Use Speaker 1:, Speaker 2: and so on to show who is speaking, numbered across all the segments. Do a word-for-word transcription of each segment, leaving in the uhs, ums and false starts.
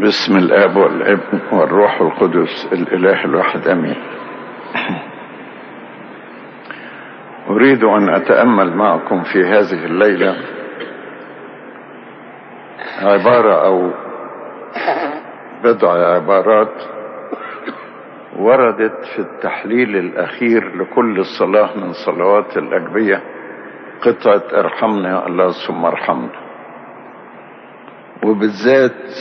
Speaker 1: باسم الآب والابن والروح القدس الإله الواحد أمين. أريد أن أتأمل معكم في هذه الليلة عبارة أو بضع عبارات وردت في التحليل الأخير لكل صلاة من صلوات الأجبية، قطعة ارحمنا يا الله ثم ارحمنا، وبالذات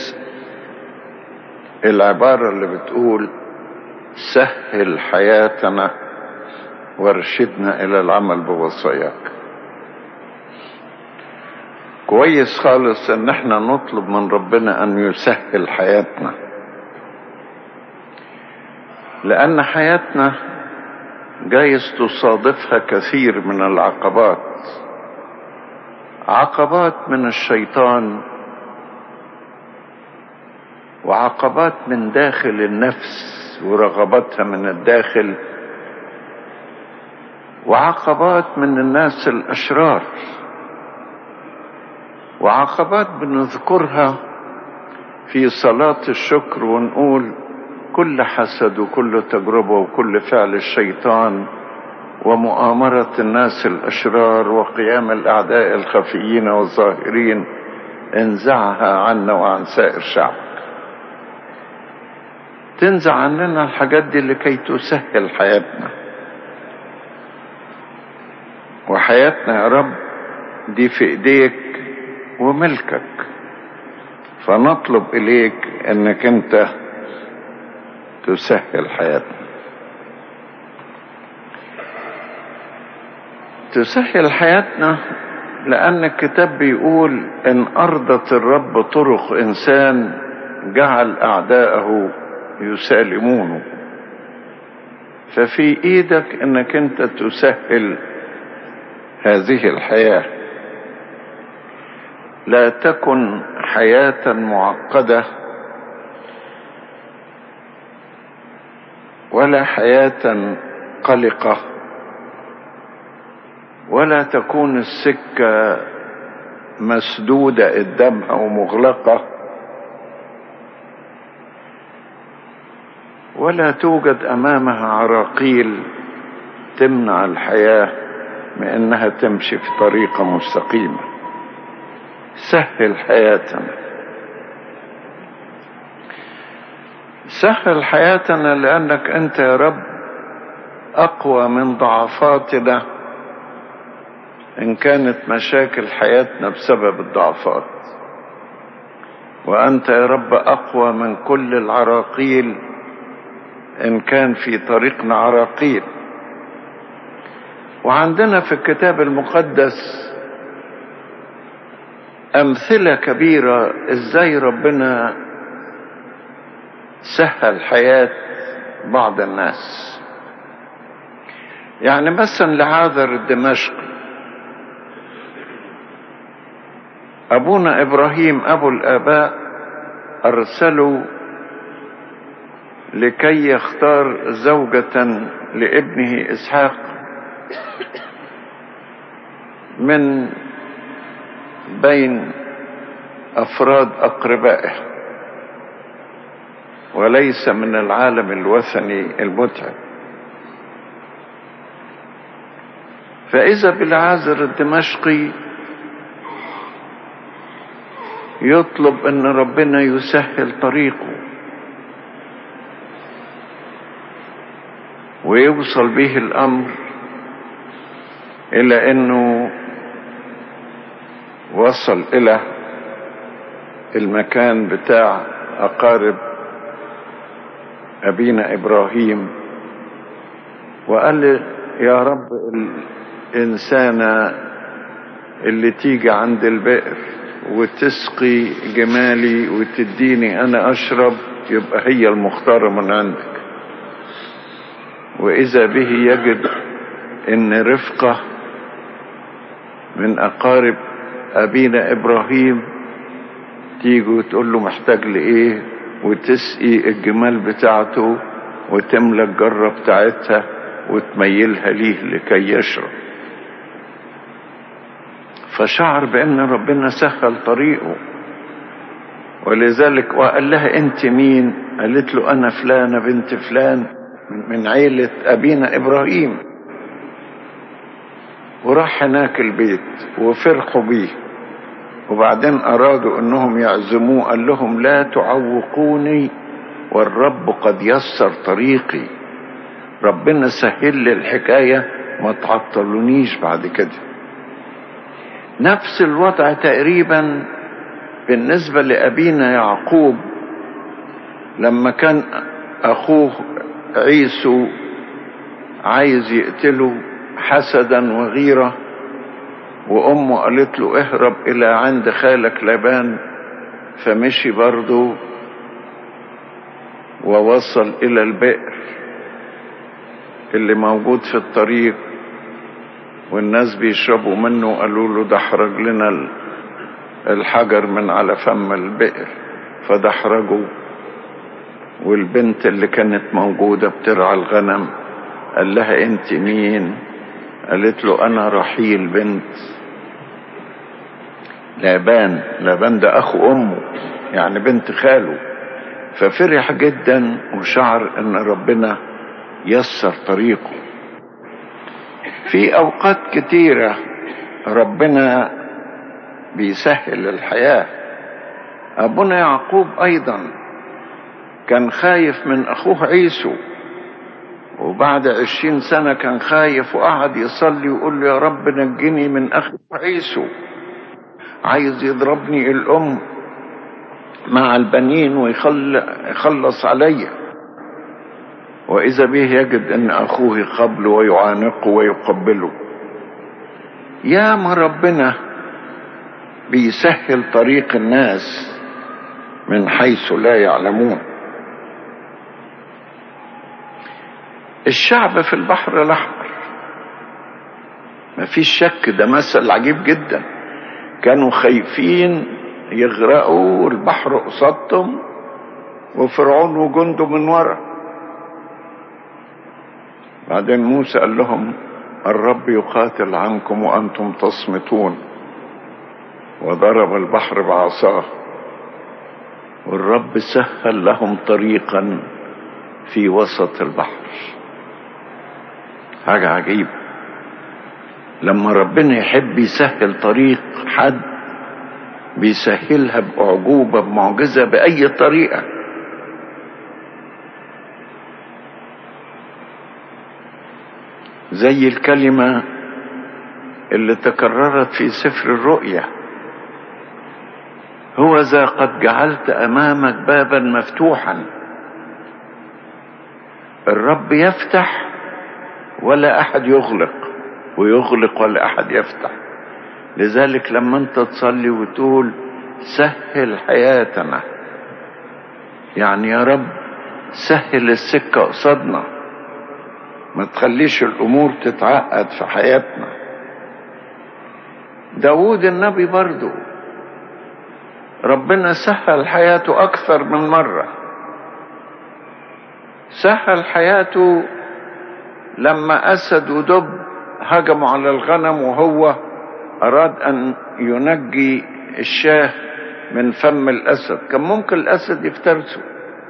Speaker 1: العبارة اللي بتقول سهل حياتنا وارشدنا إلى العمل بوصاياك. كويس خالص ان احنا نطلب من ربنا ان يسهل حياتنا، لان حياتنا جايز تصادفها كثير من العقبات، عقبات من الشيطان وعقبات من داخل النفس ورغباتها من الداخل، وعقبات من الناس الأشرار، وعقبات بنذكرها في صلاة الشكر ونقول كل حسد وكل تجربة وكل فعل الشيطان ومؤامرة الناس الأشرار وقيام الأعداء الخفيين والظاهرين انزعها عنا وعن سائر شعبك. تنزع عننا الحاجات دي لكي تسهل حياتنا، وحياتنا يا رب دي في ايديك وملكك، فنطلب اليك انك انت تسهل حياتنا. تسهل حياتنا لان الكتاب بيقول ان ارضت الرب طرق انسان جعل اعداءه يسالمونه، ففي ايدك انك انت تسهل هذه الحياة. لا تكن حياة معقدة ولا حياة قلقة، ولا تكون السكة مسدودة قدامها ومغلقة، ولا توجد أمامها عراقيل تمنع الحياة من أنها تمشي في طريقة مستقيمة. سهل حياتنا، سهل حياتنا لأنك أنت يا رب أقوى من ضعفاتنا إن كانت مشاكل حياتنا بسبب الضعفات، وأنت يا رب أقوى من كل العراقيل إن كان في طريقنا عراقيل. وعندنا في الكتاب المقدس أمثلة كبيرة إزاي ربنا سهل حياة بعض الناس. يعني مثلا لعاذر الدمشقي، أبونا إبراهيم أبو الآباء أرسلوا لكي يختار زوجة لابنه إسحاق من بين أفراد أقربائه وليس من العالم الوثني المتعب. فإذا بالعازر الدمشقي يطلب أن ربنا يسهل طريقه ويوصل به الأمر إلى أنه وصل إلى المكان بتاع أقارب أبينا إبراهيم، وقال لي يا رب الإنسانة اللي تيجي عند البئر وتسقي جمالي وتديني أنا أشرب يبقى هي المختارة من عندك. وإذا به يجد إن رفقة من أقارب أبينا إبراهيم تيجي وتقول له محتاج لإيه وتسقي الجمال بتاعته وتملى الجرة بتاعتها وتميلها ليه لكي يشرب. فشعر بأن ربنا سهل طريقه ولذلك وقال لها انت مين؟ قالت له انا فلانة بنت فلان من عيلة ابينا ابراهيم. وراح هناك البيت وفرحوا بيه، وبعدين ارادوا انهم يعزموه، قال لهم لا تعوقوني والرب قد يسر طريقي، ربنا سهل لي الحكاية، ما تعطلونيش بعد كده. نفس الوضع تقريبا بالنسبة لأبينا يعقوب لما كان أخوه عيسو عايز يقتله حسدا وغيرة، وأمه قالت له اهرب إلى عند خالك لابان، فمشي برضه ووصل إلى البئر اللي موجود في الطريق، والناس بيشربوا منه، قالوا له دحرج لنا الحجر من على فم البئر، فدحرجوا. والبنت اللي كانت موجودة بترعى الغنم قال لها انت مين؟ قالت له انا رحيل بنت لابان. لابان ده اخو امه يعني بنت خاله. ففرح جدا وشعر ان ربنا يسر طريقه. في اوقات كتيرة ربنا بيسهل الحياة. ابونا يعقوب ايضا كان خايف من اخوه عيسو، وبعد عشرين سنة كان خايف وقعد يصلي ويقول له يا رب نجني من اخوه عيسو، عايز يضربني الام مع البنين ويخلص علي. واذا به يجد ان اخوه يقبله ويعانقه ويقبله. يا ما ربنا بيسهل طريق الناس من حيث لا يعلمون. الشعب في البحر الأحمر مفيش شك، ده مثل عجيب جدا. كانوا خايفين يغرقوا، البحر قصادهم وفرعون وجنده من ورا. بعدين موسى قال لهم الرب يقاتل عنكم وأنتم تصمتون، وضرب البحر بعصاه، والرب سهل لهم طريقا في وسط البحر. حاجة عجيبة لما ربنا يحب يسهل طريق حد بيسهلها بأعجوبة بمعجزة بأي طريقة. زي الكلمة اللي تكررت في سفر الرؤيا، هو ذا قد جعلت أمامك بابا مفتوحا. الرب يفتح ولا أحد يغلق، ويغلق ولا أحد يفتح. لذلك لما أنت تصلي وتقول سهل حياتنا، يعني يا رب سهل السكة قصادنا، ما تخليش الأمور تتعقد في حياتنا. داود النبي برضو ربنا سهل حياته أكثر من مرة. سهل حياته لما أسد ودب هجموا على الغنم، وهو أراد أن ينجي الشاه من فم الأسد. كان ممكن الأسد يفترسه،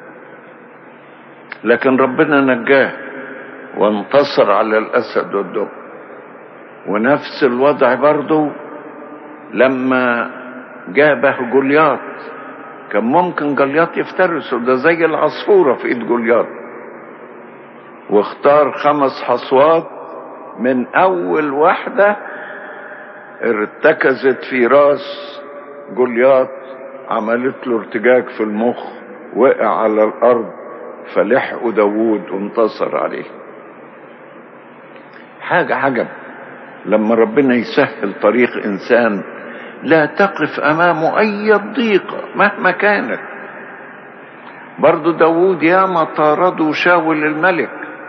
Speaker 1: لكن ربنا نجاه وانتصر على الأسد والدب. ونفس الوضع برضو لما جابه جولياط، كان ممكن جولياط يفترسه، ده زي العصفورة في ايد جولياط. واختار خمس حصوات، من اول واحدة ارتكزت في راس جولياط، عملت له ارتجاج في المخ، وقع على الارض، فلحقوا داوود وانتصر عليه. حاجة عجب لما ربنا يسهل طريق انسان لا تقف امامه اي ضيقة مهما كانت. برضو داوود ياما طاردوا شاول الملك،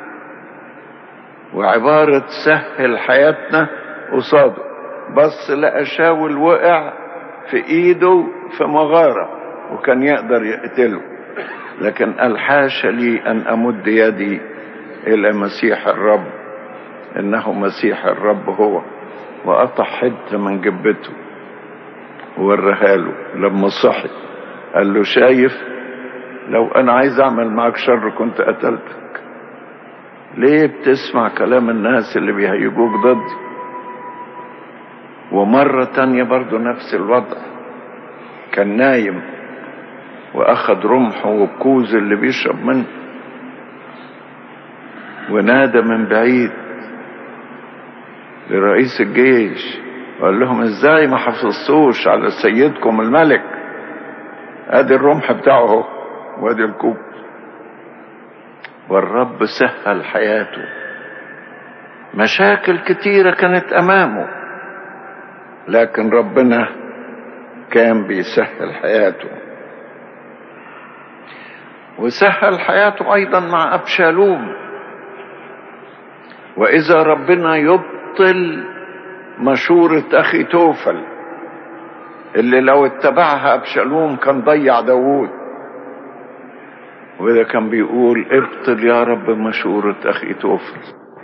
Speaker 1: وعبارة سهل حياتنا قصاده، بس لقى شاول وقع في ايده في مغارة وكان يقدر يقتله، لكن قال حاشا لي ان امد يدي الى مسيح الرب، انه مسيح الرب هو. وقطع حته من جبته ووريها له. لما صحي قال له شايف، لو انا عايز اعمل معك شر كنت قتلتك. ليه بتسمع كلام الناس اللي بيهيجوك ضدي؟ ومرة تانية برضو نفس الوضع، كان نايم واخد رمحه والكوز اللي بيشرب منه، ونادى من بعيد لرئيس الجيش وقال لهم ازاي ما حفظتوش على سيدكم الملك؟ ادي الرمح بتاعه وادي الكوز. والرب سهل حياته، مشاكل كتيرة كانت امامه لكن ربنا كان بيسهل حياته. وسهل حياته ايضا مع ابشالوم. واذا ربنا يبطل مشورة اخي توفل اللي لو اتبعها ابشالوم كان ضيع داوود، وإذا كان بيقول ابطل يا رب مشورة اخي توفل.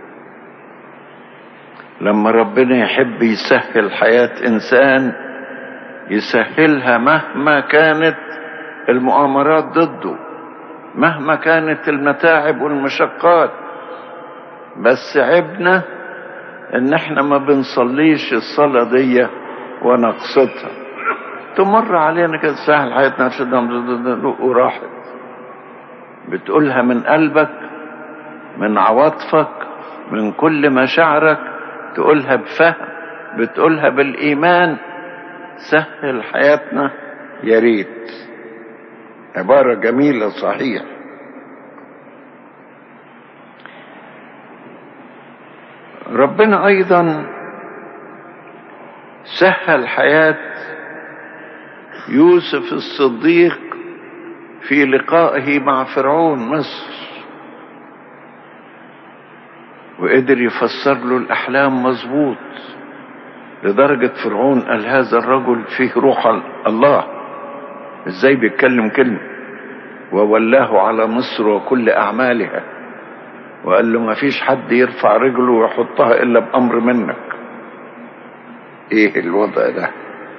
Speaker 1: لما ربنا يحب يسهل حياة انسان يسهلها مهما كانت المؤامرات ضده، مهما كانت المتاعب والمشقات. بس عيبنا ان احنا ما بنصليش الصلاة دي ونقصدها، تمر علينا كده سهل حياتنا وراحت. بتقولها من قلبك، من عواطفك، من كل مشاعرك، تقولها بفهم، بتقولها بالإيمان. سهل حياتنا يا ريت. عبارة جميلة صحيح. ربنا أيضا سهل حياة يوسف الصديق في لقائه مع فرعون مصر، وقدر يفسر له الأحلام مظبوط، لدرجة فرعون قال هذا الرجل فيه روح الله، ازاي بيتكلم كلمة؟ وولاه على مصر وكل أعمالها، وقال له ما فيش حد يرفع رجله ويحطها إلا بأمر منك. ايه الوضع ده؟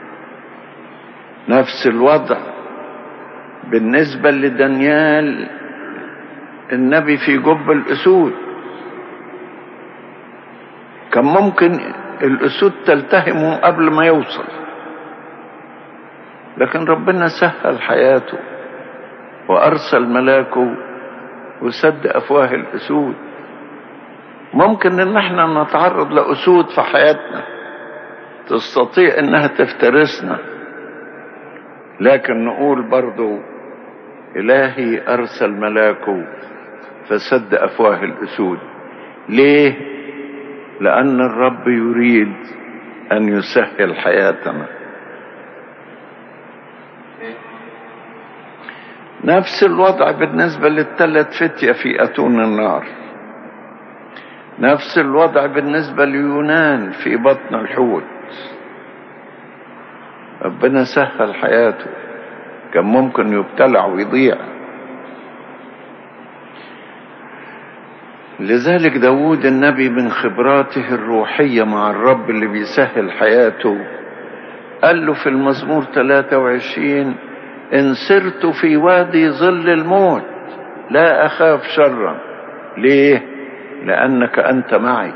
Speaker 1: نفس الوضع بالنسبة لدانيال النبي في جب الأسود. كان ممكن الأسود تلتهمه قبل ما يوصل، لكن ربنا سهل حياته وأرسل ملاكه وسد أفواه الأسود. ممكن ان احنا نتعرض لأسود في حياتنا تستطيع انها تفترسنا، لكن نقول برضو إلهي أرسل ملاكه فسد أفواه الأسود. ليه؟ لأن الرب يريد أن يسهل حياتنا. نفس الوضع بالنسبة للثلاث فتية في أتون النار، نفس الوضع بالنسبة ليونان في بطن الحوت. ربنا سهل حياته، كان ممكن يبتلع ويضيع. لذلك داود النبي من خبراته الروحية مع الرب اللي بيسهل حياته قال له في المزمور ثلاثة وعشرين إن سرت في وادي ظل الموت لا أخاف شرا. ليه؟ لأنك أنت معي.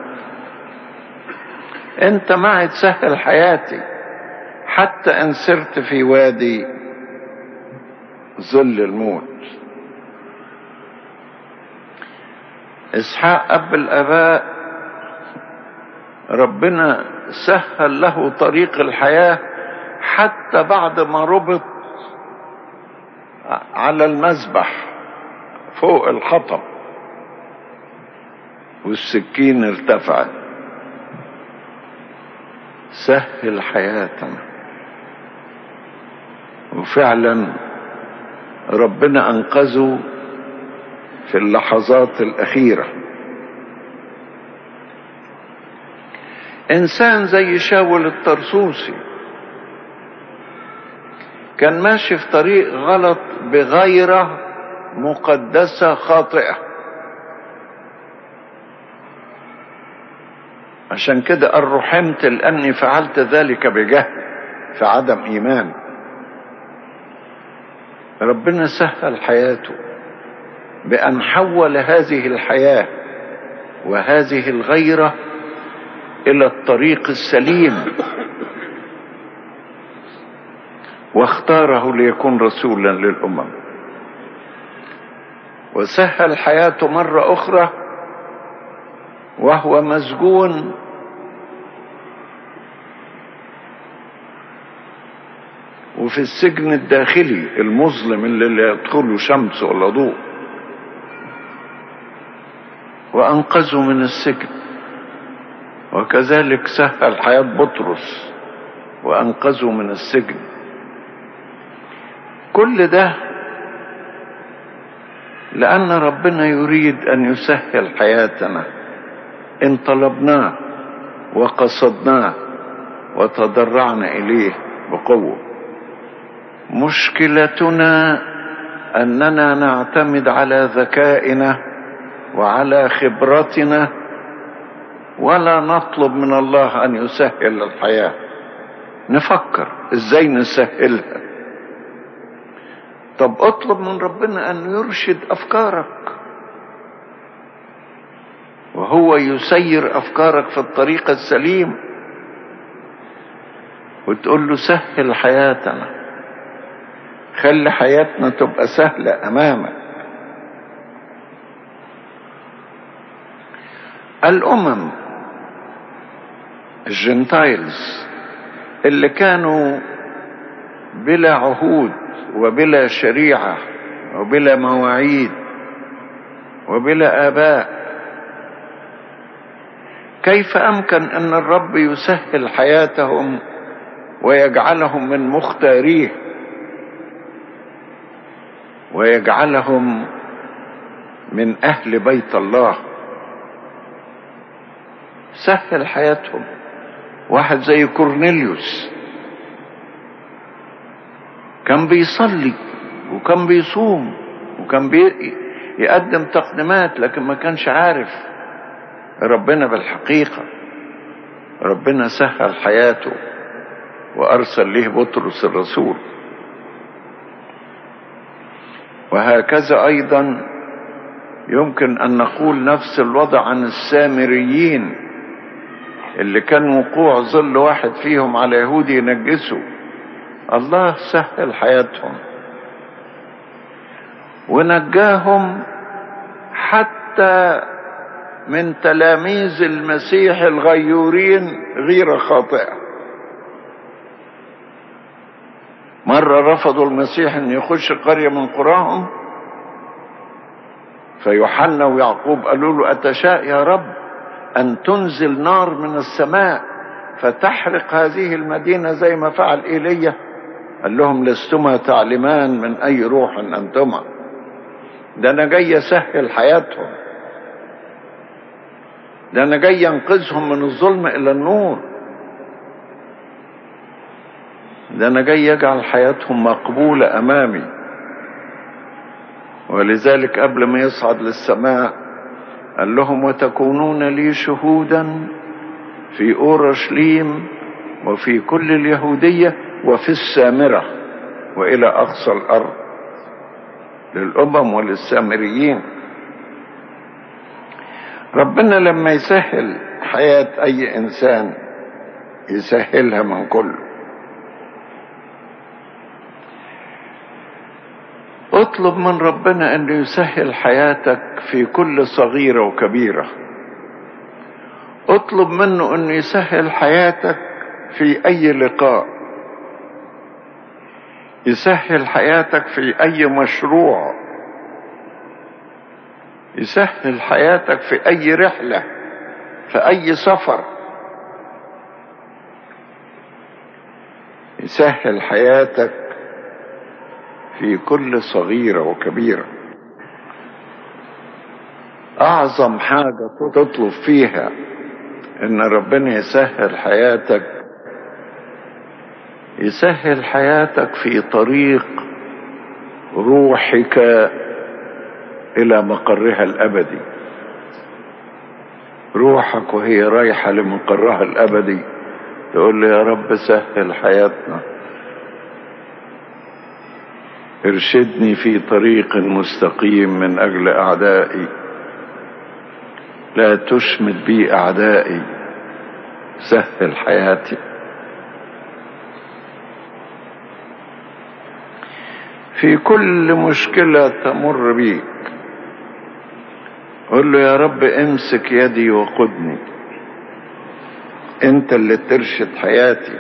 Speaker 1: أنت معي تسهل حياتي حتى إن سرت في وادي ظل الموت. إسحاق أب الآباء ربنا سهل له طريق الحياة حتى بعد ما ربط على المذبح فوق الحطب والسكين ارتفعت. سهل حياتنا، وفعلا ربنا أنقذه في اللحظات الأخيرة. إنسان زي شاول الطرسوسي كان ماشي في طريق غلط بغيرة مقدسة خاطئة، عشان كده قال رحمت لأني فعلت ذلك بجهل في عدم إيمان. ربنا سهل حياته بأن حول هذه الحياة وهذه الغيرة إلى الطريق السليم، واختاره ليكون رسولا للأمم. وسهل حياته مرة أخرى وهو مسجون وفي السجن الداخلي المظلم اللي لا يدخله شمس ولا ضوء، وأنقذه من السجن. وكذلك سهل حياة بطرس وأنقذه من السجن. كل ده لأن ربنا يريد أن يسهل حياتنا إن طلبناه وقصدناه وتضرعنا إليه بقوة. مشكلتنا أننا نعتمد على ذكائنا وعلى خبرتنا ولا نطلب من الله أن يسهل الحياة. نفكر إزاي نسهلها. طب اطلب من ربنا أن يرشد أفكارك، وهو يسير أفكارك في الطريق السليم، وتقول له سهل حياتنا، خلي حياتنا تبقى سهلة أمامك. الأمم الجنتايلز اللي كانوا بلا عهود وبلا شريعة وبلا مواعيد وبلا آباء، كيف أمكن أن الرب يسهل حياتهم ويجعلهم من مختاريه ويجعلهم من أهل بيت الله؟ سهل حياتهم. واحد زي كورنيليوس كان بيصلي وكان بيصوم وكان بيقدم تقديمات، لكن ما كانش عارف ربنا بالحقيقة. ربنا سهل حياته وأرسل له بطرس الرسول. وهكذا أيضا يمكن أن نقول نفس الوضع عن السامريين اللي كان وقوع ظل واحد فيهم على يهودي ينجسه. الله سهل حياتهم ونجاهم حتى من تلاميذ المسيح الغيورين غير خاطئة. مرة رفضوا المسيح ان يخش قرية من قراهم، فيوحنا ويعقوب قالوا له أتشاء يا رب أن تنزل نار من السماء فتحرق هذه المدينة زي ما فعل إيليا؟ قال لهم لستما تعلمان من أي روح أنتما. ده أنا جاي أسهل حياتهم، ده أنا جاي أنقذهم من الظلم إلى النور، ده أنا جاي أجعل حياتهم مقبولة أمامي. ولذلك قبل ما يصعد للسماء قال لهم وتكونون لي شهودا في أورشليم وفي كل اليهودية وفي السامرة وإلى أقصى الأرض، للأمم وللسامريين. ربنا لما يسهل حياة أي إنسان يسهلها من كله. اطلب من ربنا أن يسهل حياتك في كل صغيرة وكبيرة. اطلب منه أن يسهل حياتك في أي لقاء، يسهل حياتك في أي مشروع، يسهل حياتك في أي رحلة، في أي سفر، يسهل حياتك في كل صغيرة وكبيرة. أعظم حاجة تطلب فيها إن ربنا يسهل حياتك، يسهل حياتك في طريق روحك إلى مقرها الأبدي. روحك وهي رايحة لمقرها الأبدي تقول لي يا رب سهل حياتنا، ارشدني في طريق مستقيم من أجل أعدائي، لا تشمت بي أعدائي، سهل حياتي. في كل مشكلة تمر بيك قل له يا رب امسك يدي وقدني، انت اللي ترشد حياتي.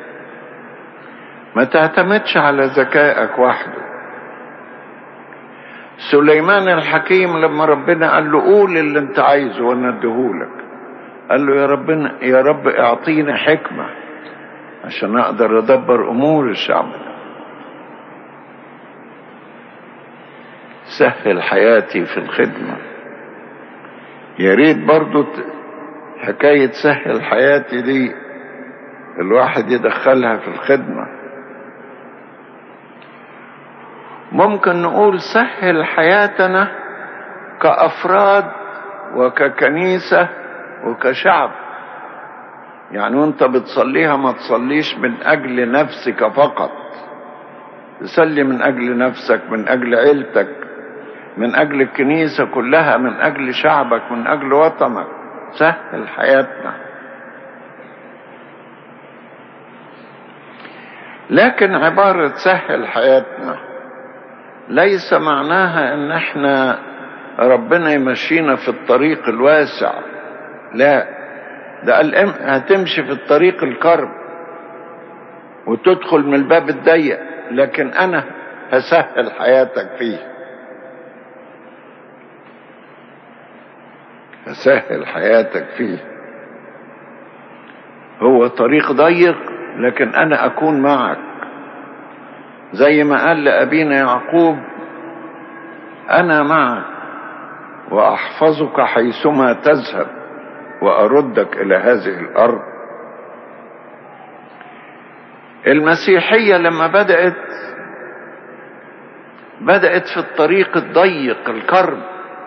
Speaker 1: ما تعتمدش على ذكائك وحده. سليمان الحكيم لما ربنا قال له قول اللي انت عايزه وانا اديهولك، قال له يا ربنا يا رب اعطيني حكمة عشان اقدر ادبر امور الشعب. سهل حياتي في الخدمة. يا ريت برضو حكاية سهل حياتي دي الواحد يدخلها في الخدمة. ممكن نقول سهل حياتنا كأفراد وككنيسة وكشعب. يعني وانت بتصليها ما تصليش من أجل نفسك فقط، تصلي من أجل نفسك، من أجل عيلتك، من أجل الكنيسة كلها، من أجل شعبك، من أجل وطنك. سهل حياتنا. لكن عبارة سهل حياتنا ليس معناها ان احنا ربنا يمشينا في الطريق الواسع، لا، ده قال هتمشي في الطريق الكرب وتدخل من الباب الضيق، لكن انا هسهل حياتك فيه. هسهل حياتك فيه. هو طريق ضيق لكن انا اكون معك، زي ما قال لأبينا يعقوب أنا معك وأحفظك حيثما تذهب وأردك إلى هذه الأرض. المسيحية لما بدأت بدأت في الطريق الضيق الكرب،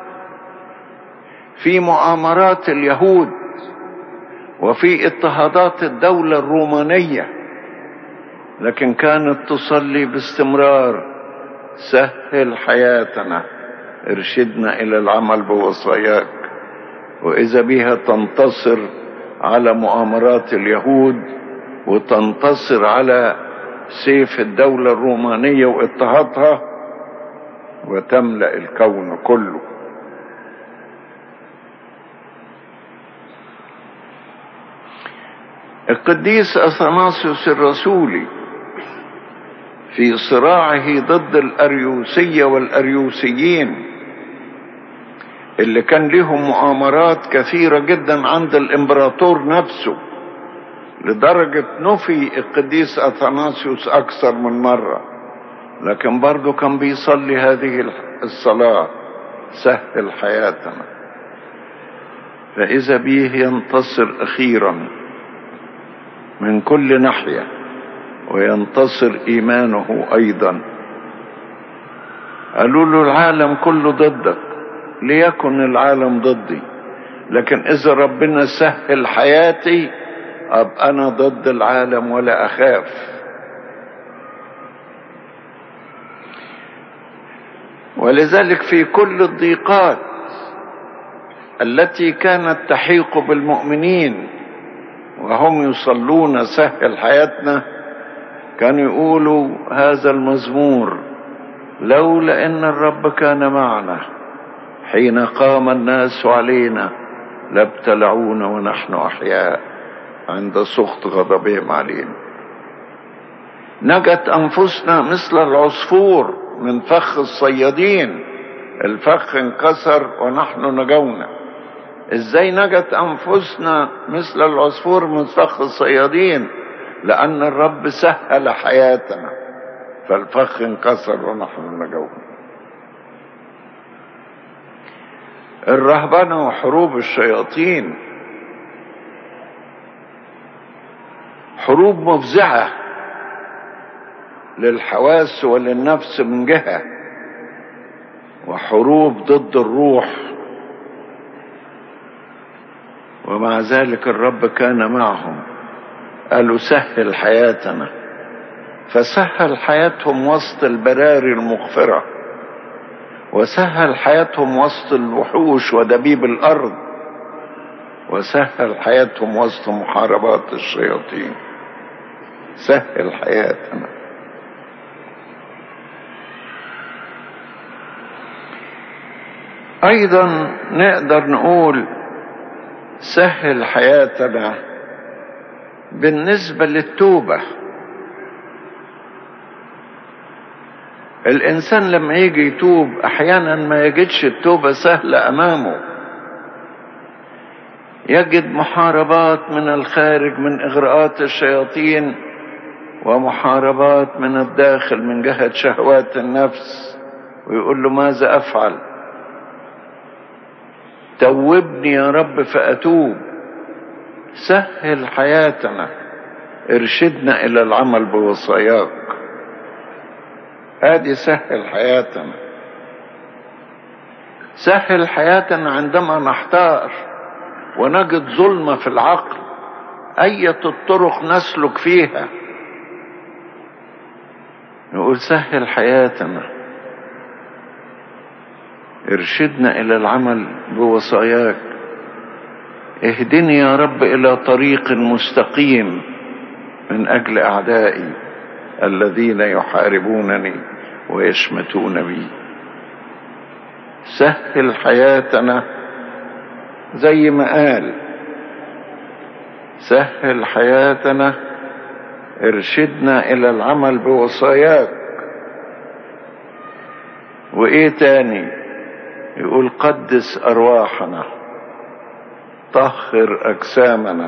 Speaker 1: في مؤامرات اليهود وفي اضطهادات الدولة الرومانية، لكن كانت تصلي باستمرار سهل حياتنا، ارشدنا إلى العمل بوصاياك، وإذا بها تنتصر على مؤامرات اليهود وتنتصر على سيف الدولة الرومانية واضطهادها وتملأ الكون كله. القديس أثناسيوس الرسولي في صراعه ضد الأريوسية والأريوسيين اللي كان لهم مؤامرات كثيرة جدا عند الإمبراطور نفسه، لدرجة نفي القديس أثناسيوس أكثر من مرة، لكن برضو كان بيصلي هذه الصلاة سهل حياتنا، فإذا به ينتصر أخيرا من كل ناحية وينتصر إيمانه أيضا. قالوا له العالم كله ضدك، ليكن العالم ضدي، لكن إذا ربنا سهل حياتي أبقى أنا ضد العالم ولا أخاف. ولذلك في كل الضيقات التي كانت تحيق بالمؤمنين وهم يصلون سهل حياتنا كانوا يقولوا هذا المزمور: لولا ان الرب كان معنا حين قام الناس علينا لابتلعونا ونحن احياء عند سخط غضبهم علينا. نجت انفسنا مثل العصفور من فخ الصيادين، الفخ انكسر ونحن نجونا. ازاي نجت انفسنا مثل العصفور من فخ الصيادين؟ لان الرب سهل حياتنا فالفخ انكسر ونحن نجونا. الرهبنة وحروب الشياطين حروب مفزعة للحواس وللنفس من جهة، وحروب ضد الروح، ومع ذلك الرب كان معهم. قالوا سهل حياتنا فسهل حياتهم وسط البراري المغفرة، وسهل حياتهم وسط الوحوش ودبيب الأرض، وسهل حياتهم وسط محاربات الشياطين. سهل حياتنا. أيضا نقدر نقول سهل حياتنا بالنسبة للتوبة. الإنسان لما يجي يتوب أحيانا ما يجدش التوبة سهلة أمامه، يجد محاربات من الخارج من إغراءات الشياطين، ومحاربات من الداخل من جهة شهوات النفس، ويقول له ماذا أفعل؟ توبني يا رب فأتوب. سهل حياتنا، ارشدنا إلى العمل بوصاياك. هذه سهل حياتنا. سهل حياتنا عندما نحتار ونجد ظلمة في العقل، أية الطرق نسلك فيها، نقول سهل حياتنا، ارشدنا إلى العمل بوصاياك. اهدني يا رب إلى طريق مستقيم من أجل أعدائي الذين يحاربونني ويشمتون بي. سهل حياتنا زي ما قال، سهل حياتنا، ارشدنا إلى العمل بوصاياك. وإيه تاني؟ يقول قدس أرواحنا، طهر أجسامنا،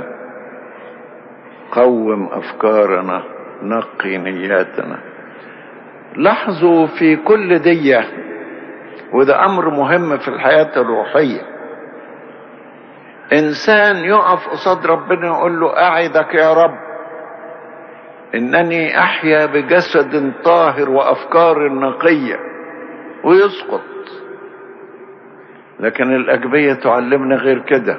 Speaker 1: قوم أفكارنا، نقي نياتنا. لاحظوا في كل دية، وده أمر مهم في الحياة الروحية، إنسان يقف قصاد ربنا يقول له أعدك يا رب إنني أحيا بجسد طاهر وأفكار نقية، ويسقط. لكن الأجبية تعلمنا غير كده.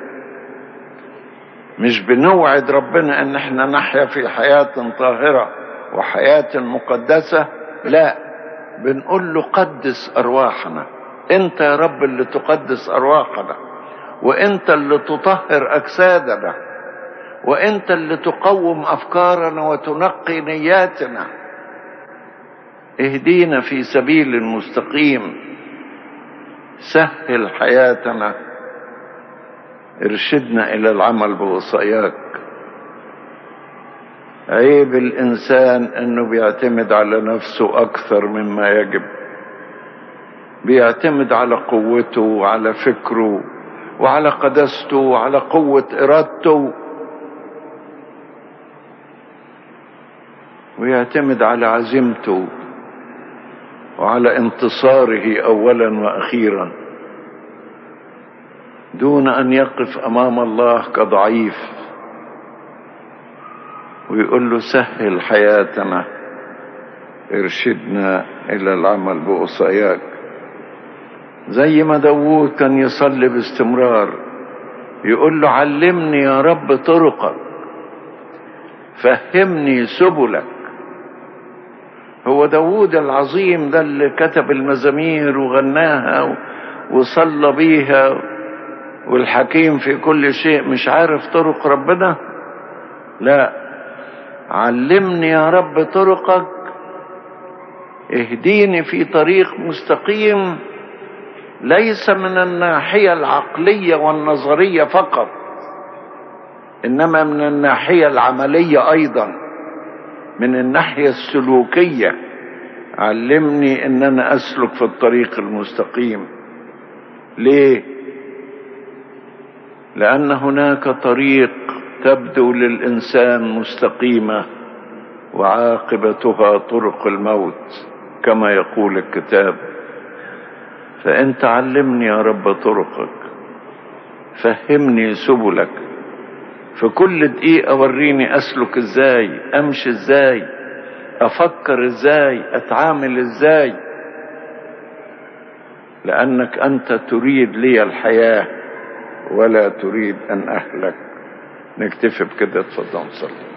Speaker 1: مش بنوعد ربنا ان احنا نحيا في حياة طاهرة وحياة مقدسة، لا، بنقول له قدس أرواحنا. انت يا رب اللي تقدس أرواحنا، وانت اللي تطهر أجسادنا، وانت اللي تقوم أفكارنا وتنقي نياتنا. اهدينا في سبيل المستقيم. سهل حياتنا، ارشدنا إلى العمل بوصاياك. عيب الإنسان أنه بيعتمد على نفسه أكثر مما يجب، بيعتمد على قوته وعلى فكره وعلى قداسته وعلى قوة إرادته، ويعتمد على عزيمته وعلى انتصاره أولا وأخيرا، دون أن يقف أمام الله كضعيف ويقول له سهل حياتنا، ارشدنا إلى العمل بوصاياك. زي ما داوود كان يصلي باستمرار، يقول له علمني يا رب طرقك، فهمني سبلك. هو داوود العظيم ده اللي كتب المزامير وغناها وصلى بيها، والحكيم في كل شيء، مش عارف طرق ربنا؟ لا، علمني يا رب طرقك، اهديني في طريق مستقيم، ليس من الناحية العقلية والنظرية فقط، إنما من الناحية العملية أيضا، من الناحية السلوكية. علمني إن أنا أسلك في الطريق المستقيم. ليه؟ لأن هناك طريق تبدو للإنسان مستقيمة وعاقبتها طرق الموت كما يقول الكتاب. فأنت علمني يا رب طرقك، فهمني سبلك، في كل دقيقة وريني أسلك إزاي، أمشي إزاي، أفكر إزاي، أتعامل إزاي، لأنك أنت تريد لي الحياة ولا تريد أن أهلك. نكتفي بكده، اتفضل صلي.